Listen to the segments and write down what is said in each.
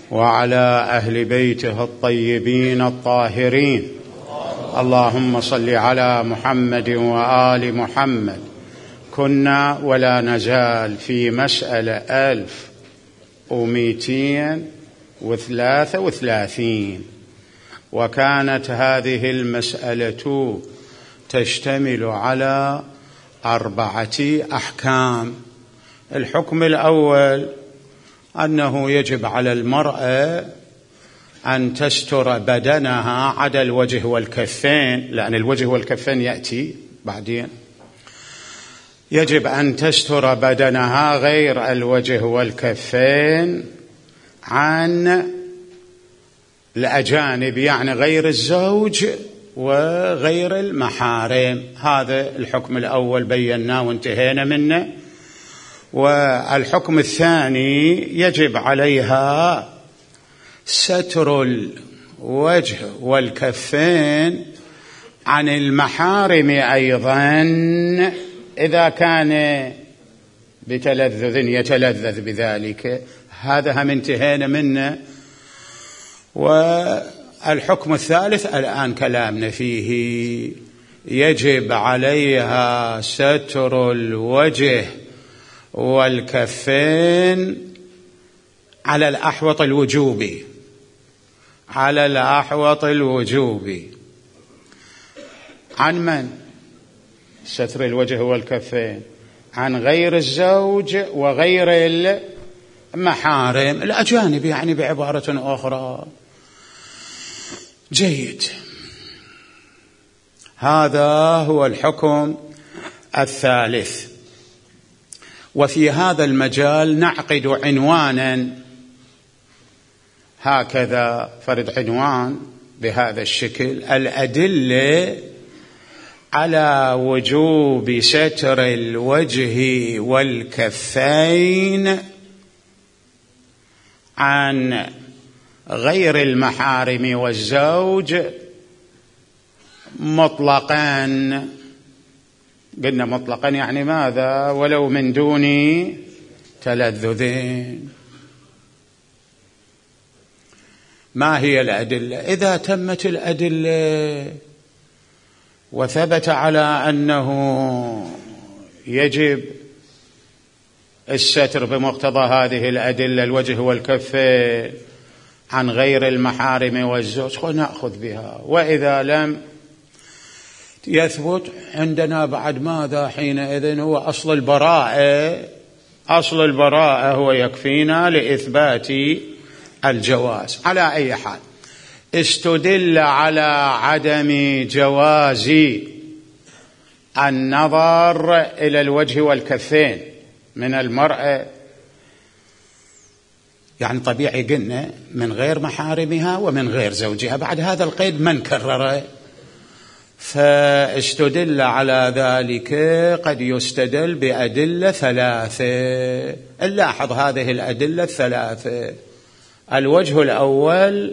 وعلى أهل بيته الطيبين الطاهرين. اللهم صل على محمد وآل محمد. كنا ولا نزال في مسألة 1233، وكانت هذه المسألة تشتمل على 4 أحكام. الحكم الأول أنه يجب على المرأة أن تستر بدنها عدا الوجه والكفين، لأن الوجه والكفين يأتي بعدين. يجب أن تستر بدنها غير الوجه والكفين عن الأجانب، يعني غير الزوج وغير المحارم. هذا الحكم الأول بيناه وانتهينا منه. والحكم الثاني يجب عليها ستر الوجه والكفين عن المحارم أيضا إذا كان بتلذذ يتلذذ بذلك. هذا هم انتهينا منه. والحكم الثالث الآن كلامنا فيه، يجب عليها ستر الوجه والكفين على الأحوط الوجوبي، على الأحوط الوجوبي. عن من؟ ستر الوجه والكفين عن غير الزوج وغير المحارم، الأجانب يعني بعبارة أخرى. جيد، هذا هو الحكم الثالث. وفي هذا المجال نعقد عنوانا هكذا، فرد عنوان بهذا الشكل: الأدلة على وجوب ستر الوجه والكفين عن غير المحارم والزوج مطلقا. قلنا مطلقا يعني ماذا؟ ولو من دون تلذذين. ما هي الأدلة؟ إذا تمت الأدلة وثبت على أنه يجب الستر بمقتضى هذه الأدلة الوجه والكفين عن غير المحارم والزوج نأخذ بها. وإذا لم يثبت عندنا بعد ماذا حينئذ؟ هو أصل البراءة. أصل البراءة هو يكفينا لإثبات الجواز. على أي حال، استدل على عدم جواز النظر إلى الوجه والكفين من المرأة، يعني طبيعي قلنا من غير محارمها ومن غير زوجها، بعد هذا القيد من كرره. فاستدل على ذلك قد يستدل بأدلة 3. نلاحظ هذه الأدلة 3. الوجه الأول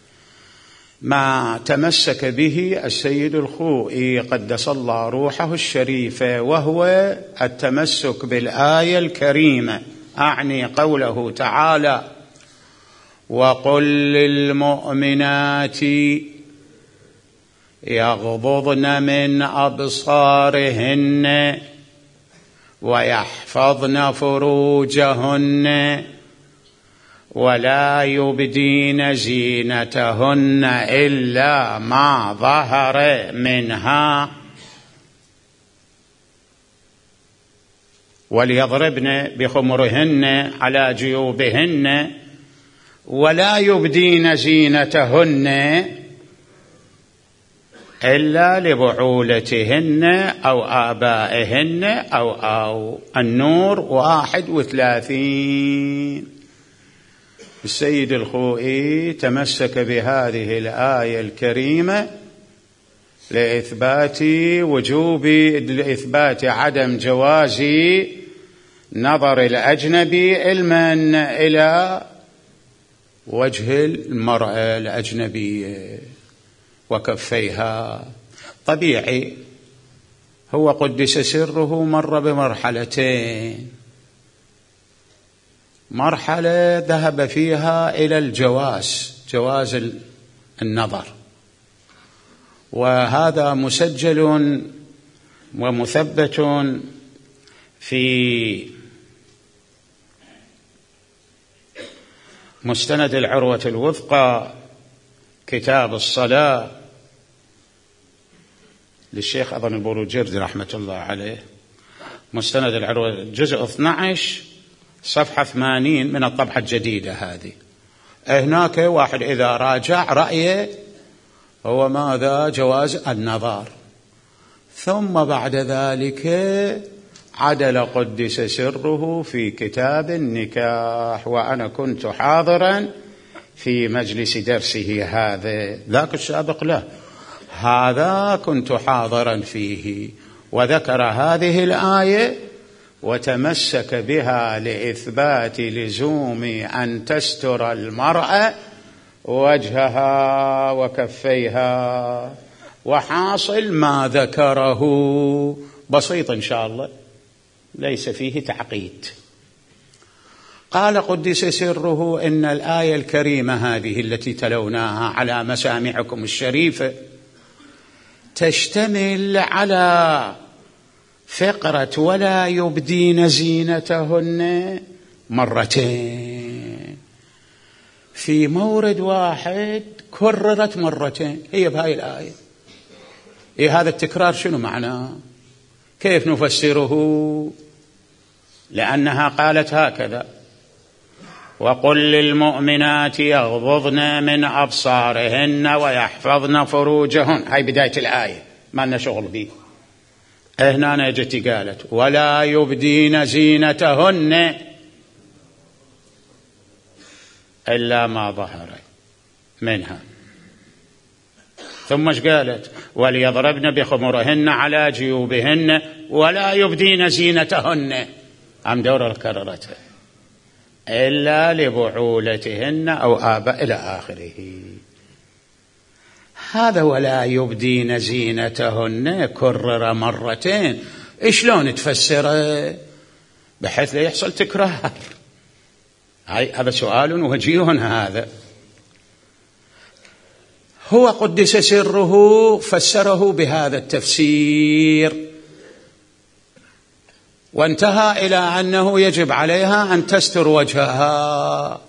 ما تمسك به السيد الخوئي قدس الله روحه الشريفة، وهو التمسك بالآية الكريمة، أعني قوله تعالى: وقل للمؤمنات يغضضن من أبصارهن ويحفظن فروجهن ولا يبدين زينتهن إلا ما ظهر منها وليضربن بخمرهن على جيوبهن ولا يبدين زينتهن إلا لبعولتهن أو آبائهن أو النور 31. السيد الخوئي تمسك بهذه الآية الكريمة لإثبات عدم جواز نظر الأجنبي إلى وجه المرأة الأجنبية وكفيها. طبيعي، هو قدس سره مر بمرحلتين. مرحلة ذهب فيها إلى جواز النظر، وهذا مسجل ومثبت في مستند العروة الوثقى كتاب الصلاة للشيخ أظن البروجردي رحمة الله عليه، مستند العروة جزء 12 صفحة 80 من الطبعة الجديدة هذه. هناك واحد إذا راجع رأيه هو ماذا؟ جواز النظر. ثم بعد ذلك عدل قدس سره في كتاب النكاح، وأنا كنت حاضرا في مجلس درسه هذا، ذاك السابق له، هذا كنت حاضرا فيه، وذكر هذه الآية وتمسك بها لإثبات لزوم أن تستر المرأة وجهها وكفيها. وحاصل ما ذكره بسيط إن شاء الله، ليس فيه تعقيد. قال قدس سره إن الآية الكريمة هذه التي تلوناها على مسامعكم الشريفة تشتمل على فقرة ولا يبدين زينتهن مرتين، في مورد واحد كررت مرتين، هي بهاي الآية. هذا التكرار شنو معناه؟ كيف نفسره؟ لأنها قالت هكذا: وقل للمؤمنات يغضضن من أبصارهن ويحفظن فروجهن. هاي بداية الآية، ما لنا شغل به. هنا جت قالت ولا يبدين زينتهن إلا ما ظهر منها. ثم ايش قالت؟ وليضربن بخمرهن على جيوبهن ولا يبدين زينتهن، عم دور كررتها، إلا لبعولتهن أو آباء إلى آخره. هذا ولا يبدين زينتهن كرر مرتين، شلون تفسره بحيث لا يحصل تكرار؟ هذا سؤال وجيه. هذا هو قدس سره فسره بهذا التفسير، وانتهى إلى أنه يجب عليها أن تستر وجهها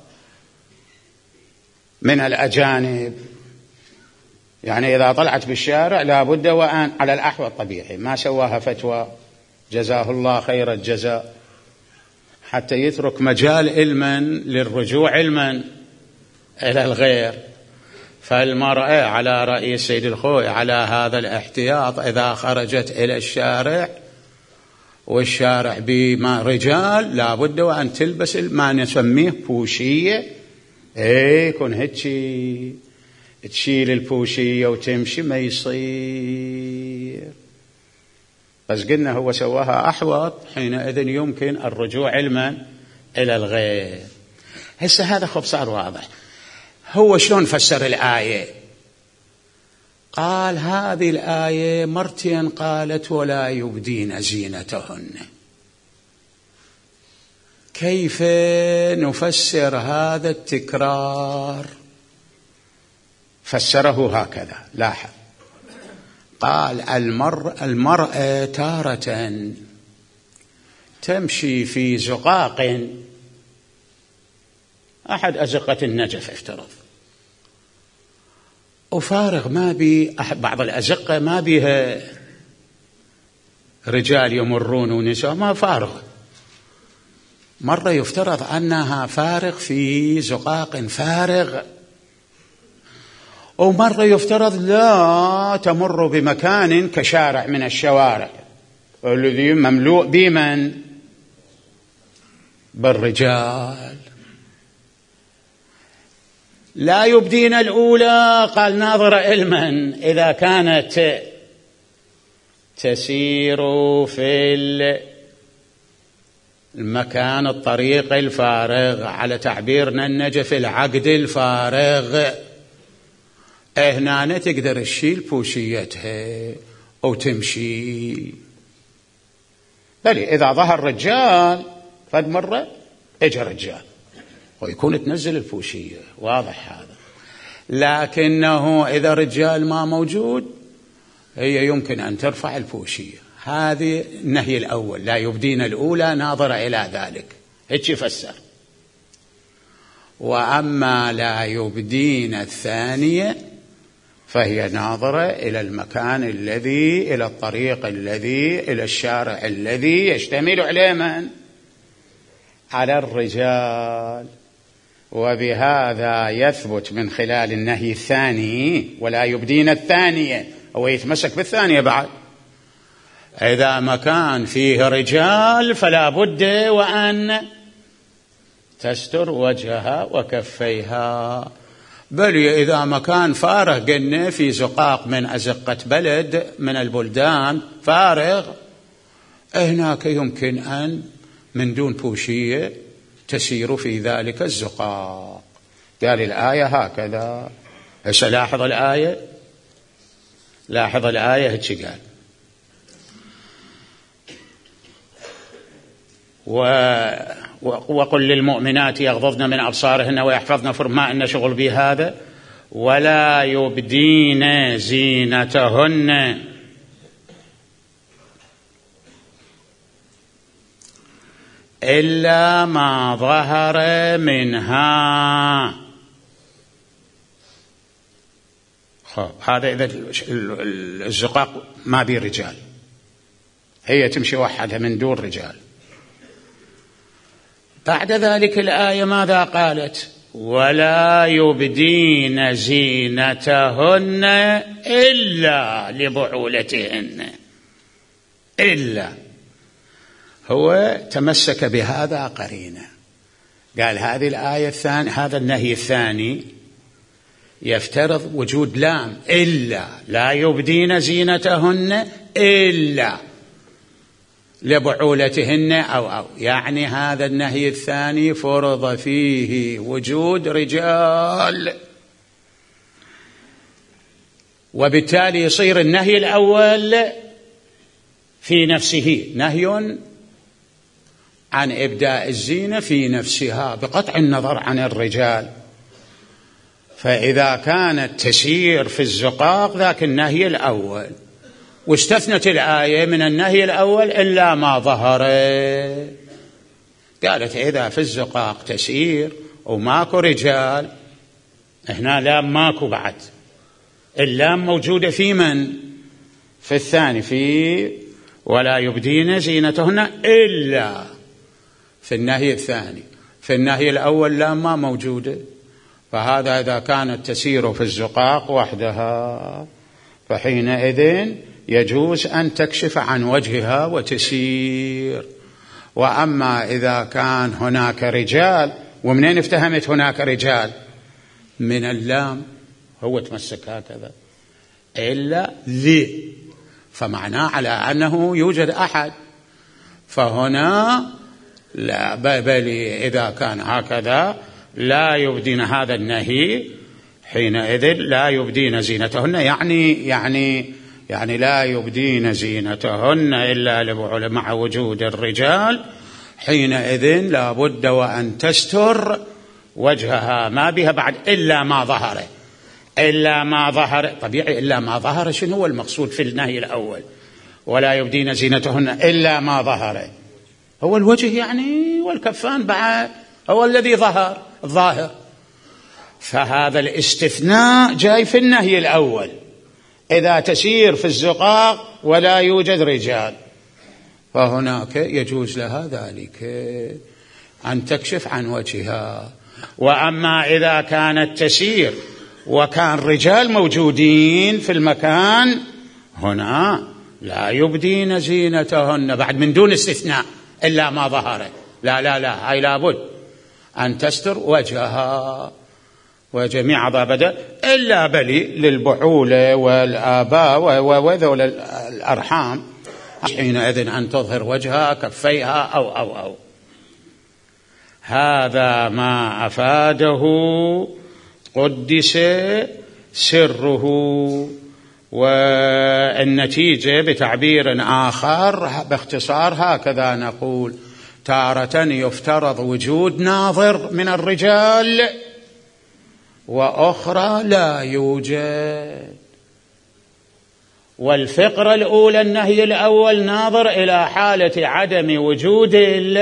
من الأجانب. يعني إذا طلعت بالشارع لا بد وأن على الأحوال الطبيعي، ما سواها فتوى جزاه الله خير الجزاء حتى يترك مجال علما للرجوع علما إلى الغير. فالمرأة على رأي السيد الخوي على هذا الاحتياط، إذا خرجت إلى الشارع والشارع بما رجال لا بد وأن تلبس ما نسميه بوشية، يكون هيك تشيل البوشية وتمشي، ما يصير. بس قلنا هو سواها أحوط، حينئذ يمكن الرجوع علما إلى الغير. هسه هذا خب صار واضح. هو شلون فسر الآية؟ قال هذه الآية مرتين قالت ولا يبدين زينتهن. كيف نفسر هذا التكرار؟ فسره هكذا، لاحظ. قال المرأة تارة تمشي في زقاق، أحد أزقة النجف افترض، وفارغ، ما بي بعض الأزقة ما بيها رجال يمرون ونساء، ما فارغ. مرة يفترض أنها فارغ في زقاق فارغ، ومرة يفترض لا تمر بمكان كشارع من الشوارع الذي مملوء بمن؟ بالرجال. لا يبدين الأولى قال ناظر علما إذا كانت تسير في المكان الطريق الفارغ، على تعبيرنا النجف العقد الفارغ، هنا تقدر تشيل بوشيتها أو تمشي. بل إذا ظهر رجال فد مرة اجى رجال ويكون تنزل الفوشية، واضح هذا. لكنه إذا رجال ما موجود هي يمكن أن ترفع الفوشية. هذه النهي الأول، لا يبدين الأولى ناظرة إلى ذلك، هيك يفسر. وأما لا يبدين الثانية فهي ناظرة إلى المكان الذي، إلى الطريق الذي، إلى الشارع الذي يشتمل عليه من؟ على الرجال. وبهذا يثبت من خلال النهي الثاني ولا يبدين الثانية، هو يتمسك بالثانية بعد. إذا مكان فيه رجال فلا بد وأن تستر وجهها وكفيها. بل إذا مكان فارغ، قلنا في زقاق من أزقة بلد من البلدان فارغ، هناك يمكن أن من دون بوشية تسير في ذلك الزقاق. قال الآية هكذا. هسه لاحظ الآية، لاحظ الآية هيك قال: وقل للمؤمنات يغضضن من أبصارهن ويحفظن فروجهن، إن شغل بهذا، ولا يبدين زينتهن إلا ما ظهر منها. هذا إذا الزقاق ما بيه رجال، هي تمشي وحدها من دون رجال. بعد ذلك الآية ماذا قالت؟ ولا يبدين زينتهن إلا لبعولتهن. إلا هو تمسك بهذا قرينة، قال هذه الآية الثانية، هذا النهي الثاني يفترض وجود لام، إلا، لا يبدين زينتهن إلا لبعولتهن أو يعني هذا النهي الثاني فرض فيه وجود رجال، وبالتالي يصير النهي الأول في نفسه نهي عن إبداء الزينة في نفسها بقطع النظر عن الرجال. فإذا كانت تسير في الزقاق ذاك النهي الأول، واستثنت الآية من النهي الأول إلا ما ظهر. قالت إذا في الزقاق تسير وماكو رجال، هنا لام ماكو بعد، اللام موجودة في من؟ في الثاني، في ولا يبدين زينتهن إلا في النهي الثاني. في النهي الأول لام ما موجودة، فهذا إذا كانت تسير في الزقاق وحدها فحينئذ يجوز أن تكشف عن وجهها وتسير. وأما إذا كان هناك رجال، ومنين افتهمت هناك رجال؟ من اللام، هو تمسك هكذا إلا لي، فمعناه على أنه يوجد أحد. فهنا لا، بل إذا كان هكذا لا يبدين، هذا النهي حينئذ لا يبدين زينتهن، يعني لا يبدين زينتهن إلا لبعول مع وجود الرجال، حينئذ لا بد وأن تستر وجهها، ما بها بعد إلا ما ظهر. إلا ما ظهر طبيعي، إلا ما ظهر شنو هو المقصود في النهي الأول؟ ولا يبدين زينتهن إلا ما ظهر، هو الوجه يعني والكفان بعد، هو الذي ظاهر. فهذا الاستثناء جاي في النهي الأول، إذا تسير في الزقاق ولا يوجد رجال فهناك يجوز لها ذلك أن تكشف عن وجهها. وأما إذا كانت تسير وكان رجال موجودين في المكان، هنا لا يبدين زينتهن بعد من دون استثناء إلا ما ظهر، لا هاي لابد أن تستر وجهها وجميع أعضاء بدن، إلا بلي للبعولة والآباء وذول الأرحام، حينئذ أن تظهر وجهها كفيها أو. هذا ما أفاده قدس سره. والنتيجة بتعبير آخر باختصار هكذا نقول: تارة يفترض وجود ناظر من الرجال وأخرى لا يوجد. والفقرة الأولى النهي الأول ناظر إلى حالة عدم وجود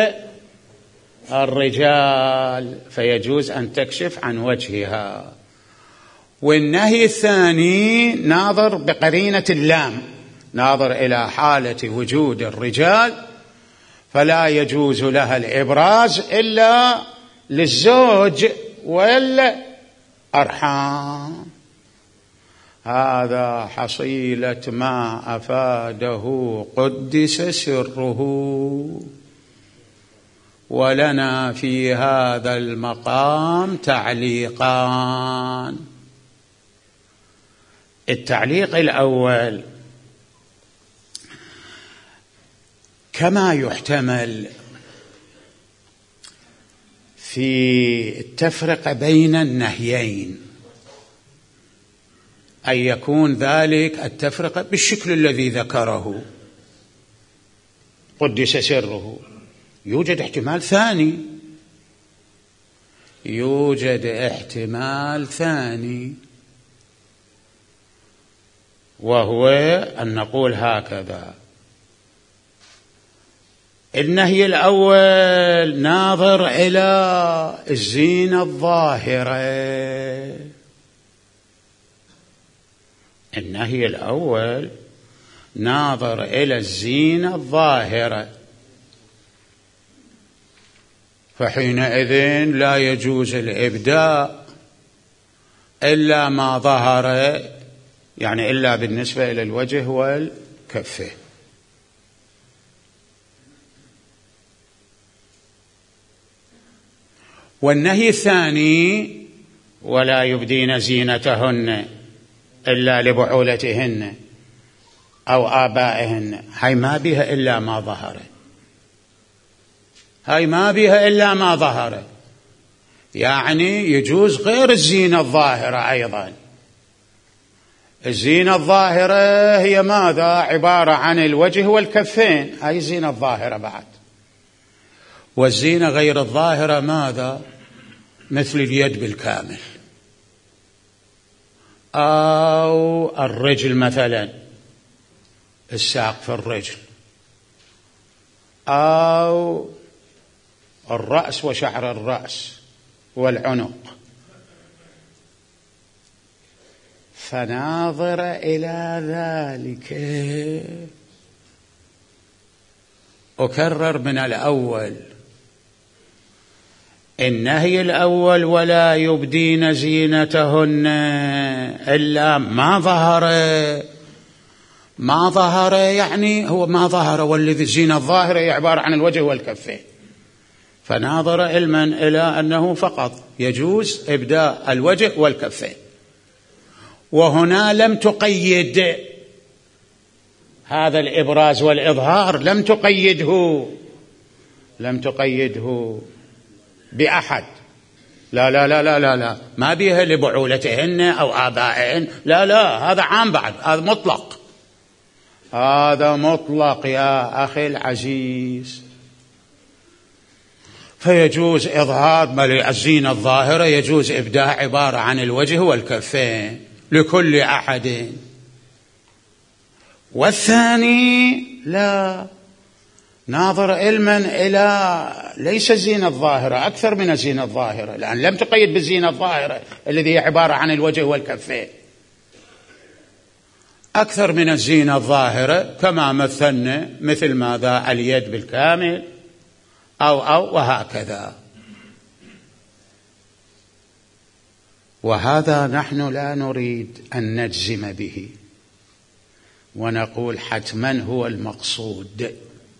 الرجال فيجوز أن تكشف عن وجهها. والنهي الثاني ناظر بقرينة اللام، ناظر إلى حالة وجود الرجال فلا يجوز لها الإبراز إلا للزوج والأرحام. هذا حصيلة ما أفاده قدس سره. ولنا في هذا المقام تعليقان. التعليق الأول: كما يحتمل في التفرقة بين النهيين أن يكون ذلك التفرقة بالشكل الذي ذكره قدس سره، يوجد احتمال ثاني، يوجد احتمال ثاني، وهو أن نقول هكذا: النهي الأول ناظر إلى الزينة الظاهرة، النهي الأول ناظر إلى الزينة الظاهرة، فحينئذ لا يجوز الإبداء إلا ما ظهر، يعني إلا بالنسبة إلى الوجه والكفين. والنهي الثاني: ولا يبدين زينتهن إلا لبعولتهن أو آبائهن، هاي ما بها إلا ما ظهر، هاي ما بها إلا ما ظهر، يعني يجوز غير الزينة الظاهرة أيضا. الزينة الظاهرة هي ماذا؟ عبارة عن الوجه والكفين، هاي الزينة الظاهرة بعد. والزينة غير الظاهرة ماذا؟ مثل اليد بالكامل، أو الرجل مثلا، الساق في الرجل، أو الرأس وشعر الرأس والعنق. فناظر إلى ذلك. أكرر من الأول: النهي الأول ولا يبدين زينتهن إلا ما ظهر، ما ظهر يعني هو ما ظهر، والذي الزينة الظاهرة هي عبارة عن الوجه والكفين، فناظر علما إلى أنه فقط يجوز إبداء الوجه والكفين. وهنا لم تقيد هذا الإبراز والإظهار، لم تقيده بأحد، لا لا لا لا لا لا، ما بيها لبعولتهن أو آبائهن، لا لا، هذا عام بعد، هذا مطلق، هذا مطلق يا أخي العزيز. فيجوز إظهار الزينة الظاهرة، يجوز إبداء عبارة عن الوجه والكفين لكل أحد. والثاني لا، ناظر علما إلى ليس الزينة الظاهرة، أكثر من الزينة الظاهرة، لأن لم تقيد بالزينة الظاهرة الذي هي عبارة عن الوجه والكفين، أكثر من الزينة الظاهرة كما مثلنا، مثل ماذا؟ اليد بالكامل أو وهكذا. وهذا نحن لا نريد أن نجزم به ونقول حتما هو المقصود،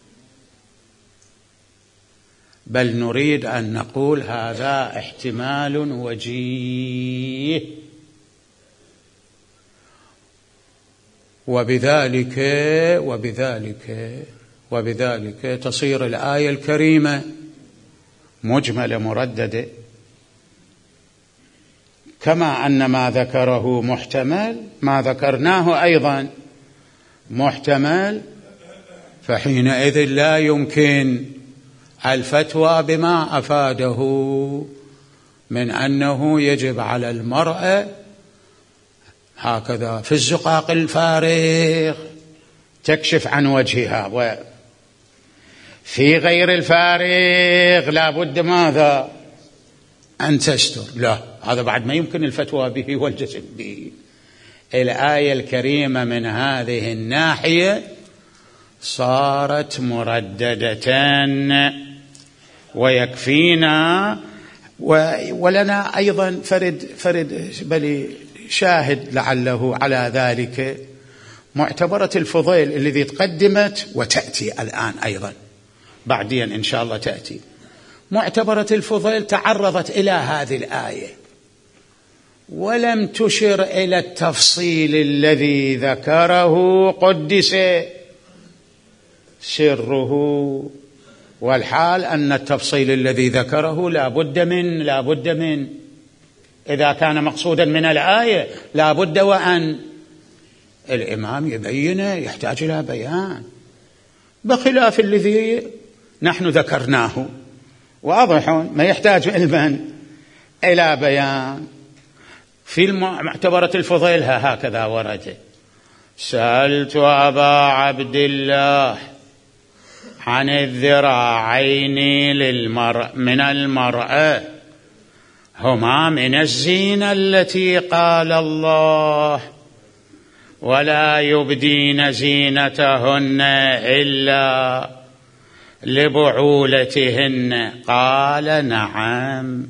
بل نريد أن نقول هذا احتمال وجيه. وبذلك تصير الآية الكريمة مجملة مرددة، كما أن ما ذكره محتمل، ما ذكرناه أيضا محتمل، فحينئذ لا يمكن الفتوى بما أفاده من أنه يجب على المرأة هكذا في الزقاق الفارغ تكشف عن وجهها، وفي غير الفارغ لا بد ماذا؟ أن تستر. لا، هذا بعد ما يمكن الفتوى به والجزم به. الآية الكريمة من هذه الناحية صارت مرددة، ويكفينا ولنا أيضا فرد بل شاهد لعله على ذلك معتبرة الفضيل الذي تقدمت وتأتي الآن أيضا بعدين إن شاء الله تأتي. معتبرة الفضيل تعرضت إلى هذه الآية ولم تشر إلى التفصيل الذي ذكره قدس سره، والحال أن التفصيل الذي ذكره لا بد من إذا كان مقصودا من الآية لا بد وأن الإمام يبينه، يحتاج إلى بيان، بخلاف الذي نحن ذكرناه واضح ما يحتاج علما إلى بيان. في معتبرة الفضيل هكذا ورد: سألت أبا عبد الله عن الذراعين من المرأة هما من الزينة التي قال الله ولا يبدين زينتهن إلا لبعولتهن، قال نعم.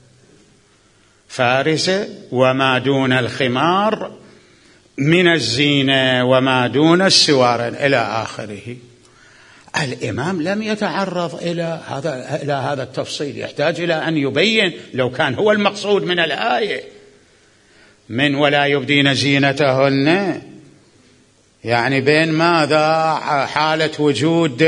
فارسة وما دون الخمار من الزينة وما دون السوار إلى آخره. الإمام لم يتعرض إلى هذا التفصيل، يحتاج إلى أن يبين لو كان هو المقصود من الآية من ولا يبدين زينتهن، يعني بين ماذا؟ حالة وجود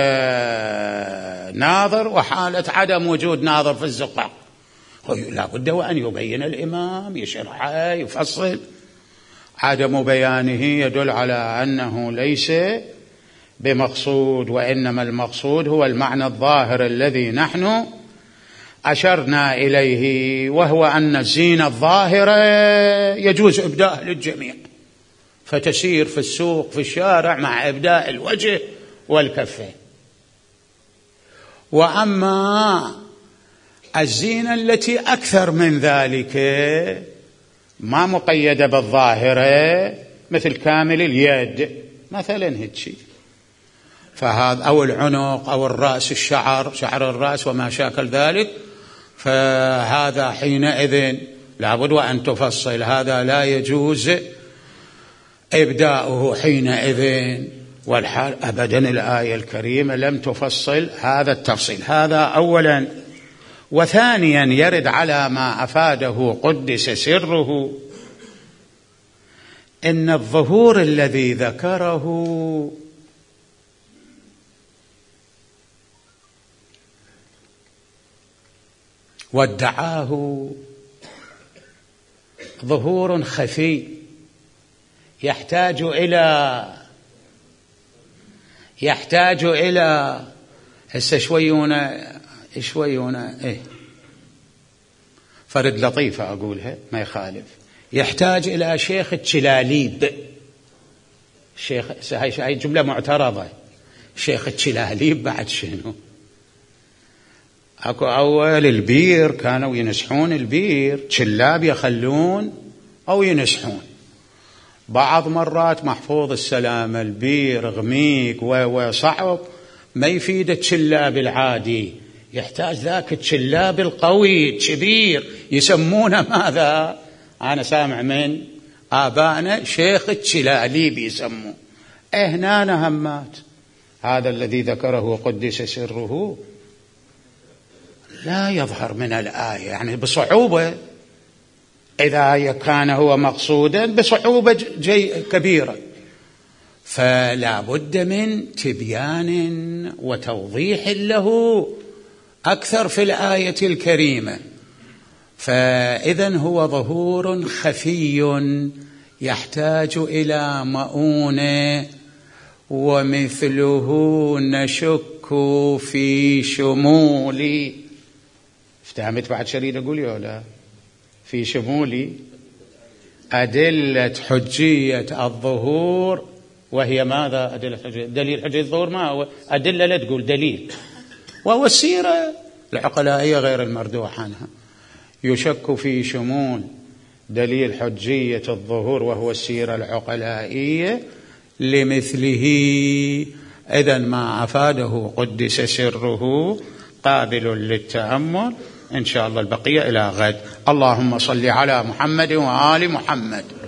ناظر وحالة عدم وجود ناظر في الزقاق. لا بد وأن يبين الإمام، يشرحه، يفصل. عدم بيانه يدل على أنه ليس بمقصود، وإنما المقصود هو المعنى الظاهر الذي نحن أشرنا إليه، وهو أن الزينة الظاهرة يجوز إبداءها للجميع، فتسير في السوق في الشارع مع إبداء الوجه والكفين. وأما الزينة التي أكثر من ذلك ما مقيدة بالظاهرة، مثل كامل اليد مثلا هيك، فهذا أو العنق أو الرأس، شعر الرأس وما شاكل ذلك، فهذا حينئذ لابد أن تفصل، هذا لا يجوز إبداؤه حينئذ. والحال أبدا الآية الكريمة لم تفصل هذا التفصيل، هذا أولا. وثانيا يرد على ما أفاده قدس سره إن الظهور الذي ذكره وادعاه ظهور خفي يحتاج إلى هسه شويونا فرد لطيفة أقولها ما يخالف، يحتاج إلى شيخ التشلاليب. هاي جملة معترضة، شيخ التشلاليب بعد شنو؟ أكو أول البير كانوا ينسحون البير، تشلاب يخلون أو ينسحون. بعض مرات محفوظ السلامة البير غميق وصعب، ما يفيد التشلاب العادي، يحتاج ذاك التشلاب القوي الكبير، يسمونه ماذا؟ أنا سامع من آبائنا شيخ التشلاليب يسموه. هنا همات. هذا الذي ذكره قدس سره لا يظهر من الآية، يعني بصعوبة، إذا كان هو مقصودا بصعوبة كبيرة، فلا بد من تبيان وتوضيح له أكثر في الآية الكريمة. فإذا هو ظهور خفي يحتاج إلى مؤونة، ومثله نشك في شمول، افتهمت بعد شريد أقول يا لا، في شمول أدلة حجية الظهور. وهي ماذا أدلة حجية؟ دليل حجية الظهور ما هو أدلة، لا تقول دليل، وهو السيرة العقلائية غير المردوح عنها. يشك في شمول دليل حجية الظهور وهو السيرة العقلائية لمثله. إذن ما أفاده قدس سره قابل للتأمل. إن شاء الله البقية إلى غد. اللهم صل على محمد وآل محمد.